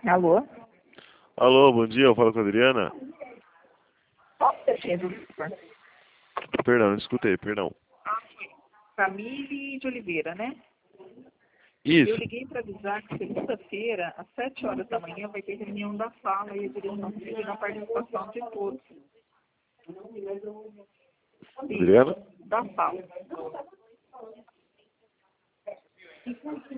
Alô? Alô, bom dia, eu falo com a Adriana. Nossa, tinha do Super. Perdão, não escutei, perdão. Camille de Oliveira, né? Eu Isso. liguei para avisar que segunda-feira, às 7 horas da manhã, vai ter reunião da sala e a direção pedindo a participação de todos. Adriana? Da sala.